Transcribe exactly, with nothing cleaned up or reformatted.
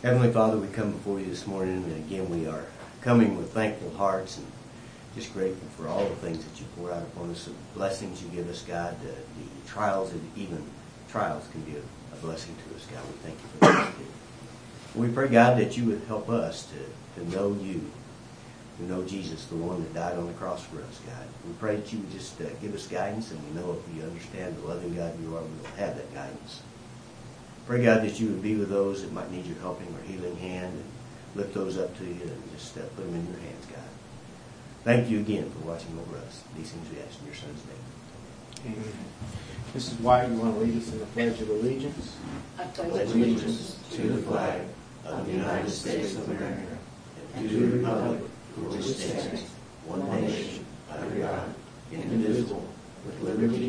Heavenly Father, we come before you this morning, and again we are coming with thankful hearts and just grateful for all the things that you pour out upon us, the blessings you give us, God, the, the trials, and even trials can be a, a blessing to us, God. We thank you for that. We pray, God, that you would help us to, to know you, to know Jesus, the one that died on the cross for us, God. We pray that you would just uh, give us guidance, and we know if we understand the loving God you are, we will have that guidance. Pray, God, that you would be with those that might need your helping or healing hand, and lift those up to you and just uh, put them in your hands, God. Thank you again for watching over us. These things we ask in your Son's name. Amen. Missus White, you want to lead us in the Pledge of Allegiance? I pledge allegiance to the flag of the United States of America and to the republic for which it stands, one nation, under God, indivisible, with liberty